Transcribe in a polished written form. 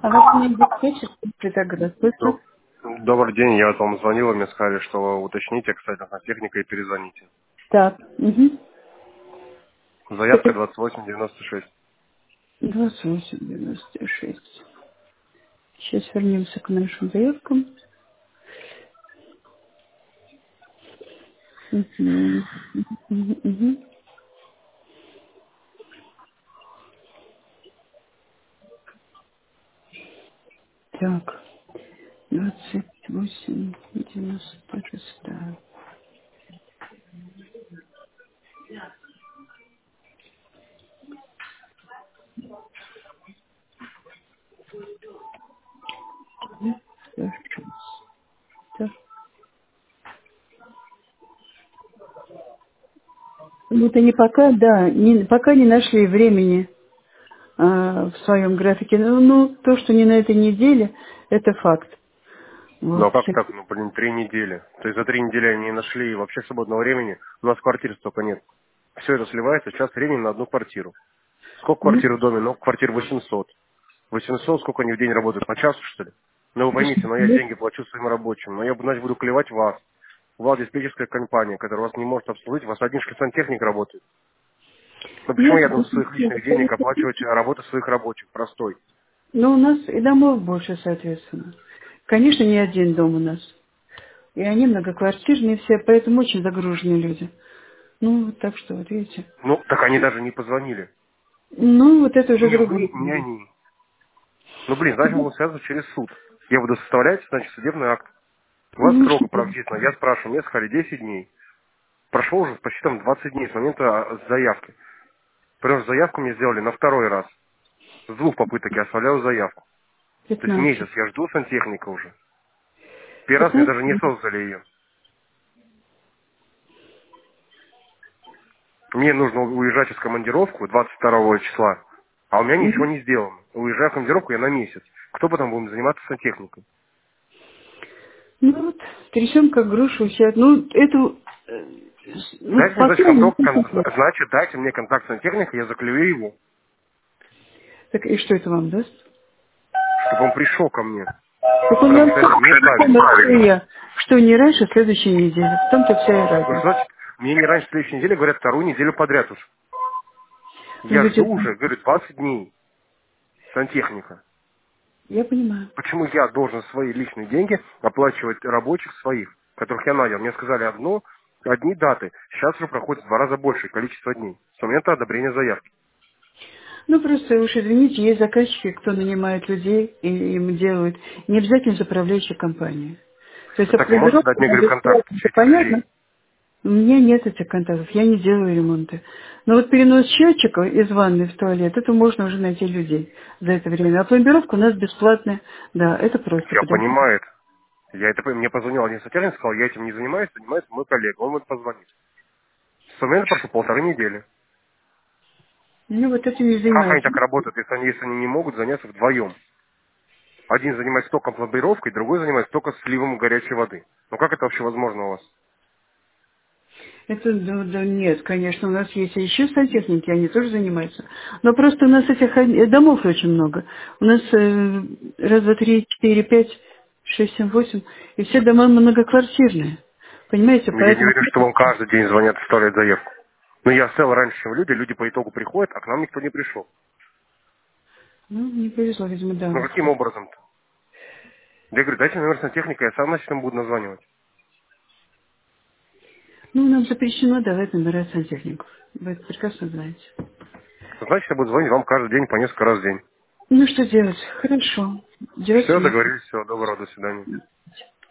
А вас не обеспечит Петроград? Слышно? Добрый день, я вот вам звонил, мне сказали, что уточните, кстати, сантехника и перезвоните. Так. Угу. Заявка 2896. 2896. Сейчас вернемся к нашим заявкам. Угу. Угу. Угу. Так. 2896. Так. Вот они пока, да, пока не нашли времени в своем графике. То, что не на этой неделе, это факт. Ну Вот. а как так? 3 недели. То есть за 3 недели они не нашли вообще свободного времени. У нас квартир столько нет. Все это сливается, час времени на одну квартиру. Сколько Ну, квартир в доме? Ну, квартир 800. 800, сколько они в день работают? По часу, что ли? Ну, вы поймите, но я деньги плачу своим рабочим. Но я, значит, буду клевать вас. У вас диспетчерская компания, которая вас не может обслужить. У вас один сантехник работает. Ну почему нет, я должен своих личных денег оплачивать работу своих рабочих? Простой. но у нас и домов больше, соответственно. Конечно, не один дом у нас. И они многоквартирные все, поэтому очень загруженные люди. Ну, вот так что, вот видите. Ну, так они даже не позвонили. Ну, вот это уже Ни другое. вы, ни они. Ну, блин, значит, мы будем связываться через суд. Я буду составлять, значит, судебный акт. У вас Ну, строго прописано. Я спрашиваю, мне сказали 10 дней. Прошло уже почти там 20 дней с момента заявки. Потому что заявку мне сделали на второй раз. С 2 попыток я оставляю заявку. То есть 15. месяц я жду сантехника уже. Первый раз мне 15. даже не создали ее. Мне нужно уезжать из командировку 22 числа, а у меня ничего не сделано. Уезжаю в командировку я на месяц. Кто потом будет заниматься сантехникой? Ну вот, трясем как грушу все. Ну, эту... Ну, Дайте мне, значит, пока не значит, дайте мне контакт сантехника, я заклюю его, Так и что это вам даст? чтобы он пришел ко мне. Так он Потому нам что это неправильно. что не раньше следующей недели. В том-то вся и Ну, разница. что значит, мне не раньше следующей недели говорят вторую неделю подряд уже. Ну, Я ведь жду это... уже, говорю, 20 дней сантехника. Я понимаю. Почему я должен свои личные деньги оплачивать рабочих своих, которых я нанял? Мне сказали одни даты. Сейчас уже проходит в 2 раза большее количество дней с момента одобрения заявки. Ну, просто уж извините, есть заказчики, кто нанимает людей и им делают. Не обязательно заправляющая компания. То есть Так вы можете дать опломбировка мне, на говорю, контакт бесплатно, это этих понятно. людей? У меня нет этих контактов, я не делаю ремонты. Но вот перенос счетчика из ванной в туалет, это можно уже найти людей за это время. А пломбировка у нас бесплатная. Да, это просто Я подойти. понимаю это. Мне позвонил один сантехник, сказал, я этим не занимаюсь, занимается мой коллега. Он вот позвонит. С момента прошло 1,5 недели. Ну, вот этим не Как они занимаются. так работают, если они не могут заняться вдвоем? Один занимается только пломбировкой, другой занимается только сливом горячей воды. Ну как это вообще возможно у вас? Это, да, нет, конечно, у нас есть и еще сантехники, они тоже занимаются. Но просто у нас этих домов очень много. У нас раз, два, три, четыре, пять, шесть, семь, восемь, и все дома многоквартирные. Понимаете, Ну, я не поэтому, уверен, что вам каждый день звонят и оставляют заявку. Но я сел раньше, чем люди по итогу приходят, а к нам никто не пришел. ну, не повезло, видимо, да. Ну каким образом-то? Я говорю, дайте номер сантехника, я сам, значит, им буду названивать. Ну, нам запрещено давать номера сантехников. Вы это прекрасно знаете. Значит, я буду звонить вам каждый день по несколько раз в день. Ну, что делать? Хорошо. Делать Все, нечего. договорились, всего доброго, до свидания.